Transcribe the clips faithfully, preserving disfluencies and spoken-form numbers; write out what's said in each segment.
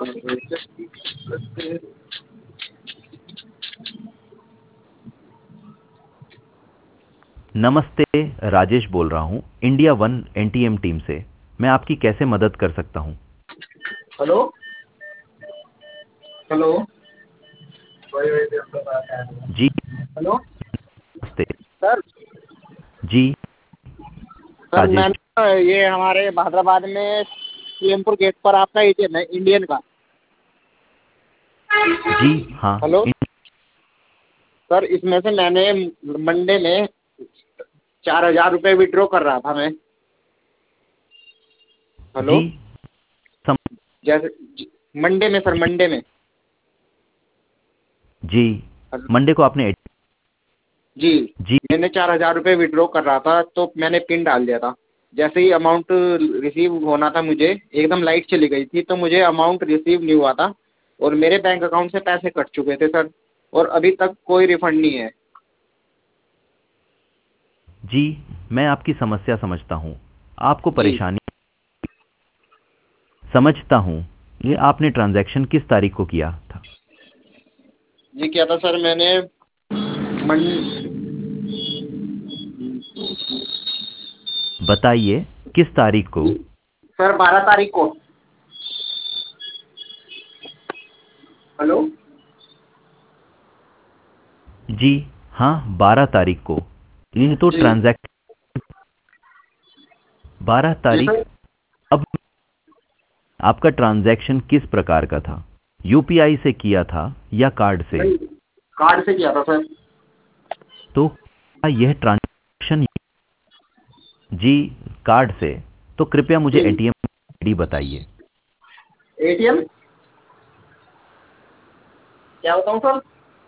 नमस्ते, राजेश बोल रहा हूँ इंडिया वन एनटीएम टीम से। मैं आपकी कैसे मदद कर सकता हूँ? हेलो हेलो जी हेलो नमस्ते। सर जी सर राजेश। मैंने ये हमारे हैदराबाद में सीएमपुर गेट पर आपका एटीएम है इंडियन का। जी हाँ। हेलो इन- सर, इसमें से मैंने मंडे में चार हजार रुपये विड्रॉ कर रहा था मैं। हेलो जी सम, जैसे मंडे में सर, मंडे में। जी मंडे को आपने एट- जी, जी मैंने चार हजार रुपये विड्रॉ कर रहा था तो मैंने पिन डाल दिया था। जैसे ही अमाउंट रिसीव होना था मुझे एकदम लाइट चली गई थी, तो मुझे अमाउंट रिसीव नहीं हुआ था और मेरे बैंक अकाउंट से पैसे कट चुके थे सर, और अभी तक कोई रिफंड नहीं है। जी मैं आपकी समस्या समझता हूँ, आपको जी परेशानी समझता हूँ। ये आपने ट्रांजैक्शन किस तारीख को किया था? जी क्या था सर, मैंने मन बताइए किस तारीख को? सर बारह तारीख को। हेलो जी हाँ, बारह तारीख को। ये तो जी ट्रांजैक्शन बारह जी तारीख। सर। अब आपका ट्रांजैक्शन किस प्रकार का था? यूपीआई से किया था या कार्ड से? नहीं, कार्ड से किया था सर। तो क्या यह ट्रांजैक्शन जी कार्ड से, तो कृपया मुझे जी एटीएम आईडी बताइए। एटीएम क्या बताऊं सर?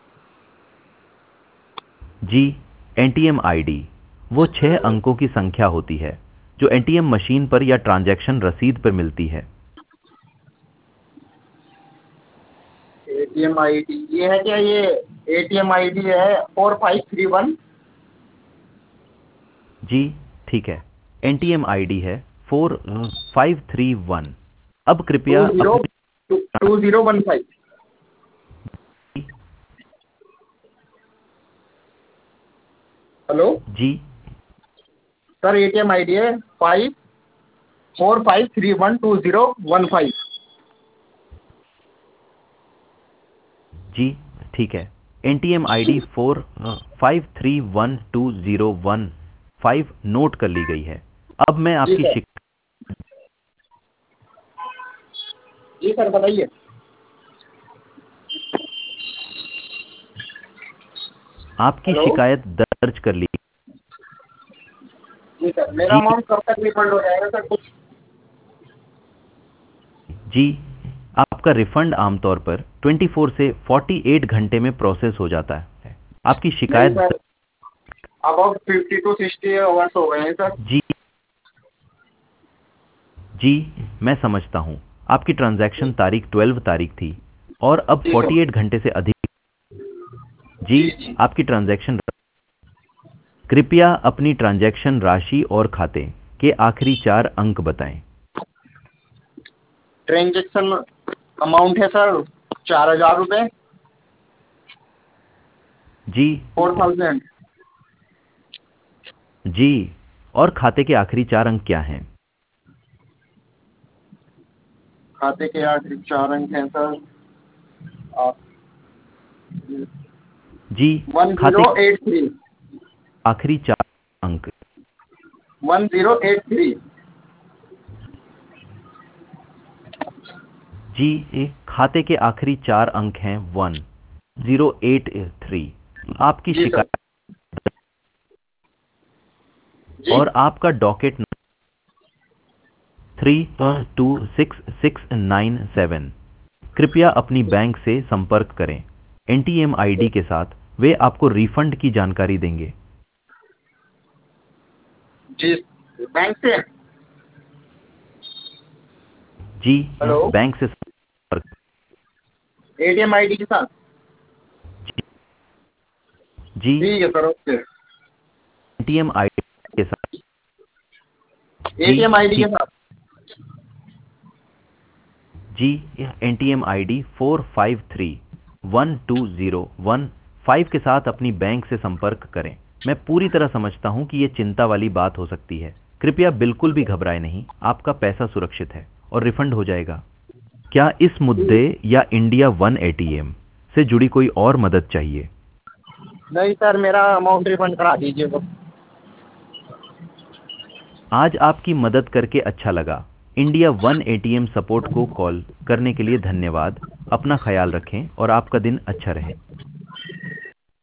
जी एटीएम आईडी वो छह अंकों की संख्या होती है जो एटीएम मशीन पर या ट्रांजैक्शन रसीद पर मिलती है। एटीएम आईडी ये है क्या? ये एटीएम आईडी है फोर फाइव थ्री वन। जी ठीक है, एटीएम आईडी है फोर फाइव थ्री वन। अब टू कृपया जीरो अपनी two zero one five. Hello जी सर, एटीएम आईडी है five four five three one two zero one five. जी ठीक है, ATM ID four five three one two zero one five note कर ली गई है। अब मैं जी आपकी सर। शिक, जी सर बताइए। आपकी हेलो शिकायत दर्ज कर ली। जी सर, मेरा जी अमाउंट कब तक रिफंड हो जाएगा सर कुछ? जी आपका रिफंड आमतौर पर ट्वेंटी फोर से फोर्टी एट घंटे में प्रोसेस हो जाता है। आपकी नहीं शिकायत sir, about fifty two sixty hours हो गए हैं सर। जी जी मैं समझता हूँ। आपकी ट्रांजैक्शन तारीख ट्वेल्व तारीख थी और अब जी सर। फोर्टी एट घंटे से अधिक। जी जी जी। आपकी ट्रांजैक्शन, कृपया अपनी ट्रांजैक्शन राशि और खाते के आखिरी चार अंक बताएं। ट्रांजेक्शन अमाउंट है सर चार हजार रुपये। जी फोर थाउजेंड। जी और खाते के आखिरी चार अंक क्या हैं? खाते के आखिरी चार अंक हैं सर जी वन खाते जीरो के एट थ्री आखिरी चार अंक। One zero eight three. जी ए, खाते के आखिरी चार अंक हैं वन जीरो एट थ्री। आपकी जी सर। शिकायत जी और आपका docket three two six six nine seven. कृपया अपनी बैंक से संपर्क करें। एनटीएम आईडी के साथ वे आपको रिफंड की जानकारी देंगे। जी बैंक से। जी हेलो बैंक से संपर्क। एटीएम आईडी के साथ। जी ठीक है सर, ओके। एटीएम आईडी के साथ। जी एटीएम आईडी के ठीक। साथ। जी, यह N T M I D four five three one two zero one five के साथ अपनी बैंक से संपर्क करें। मैं पूरी तरह समझता हूं कि ये चिंता वाली बात हो सकती है। कृपया बिल्कुल भी घबराएं नहीं, आपका पैसा सुरक्षित है और रिफंड हो जाएगा। क्या इस मुद्दे या India one A T M से जुड़ी कोई और मदद चाहिए? नहीं सर, मेरा अमाउंट रिफंड करा दीजिए बस। आज आपकी मदद करके अच्छा लगा। India one A T M support को कॉल करने के लिए धन्यवाद। अपना ख्याल रखें और आपका दिन अच्छा रहे।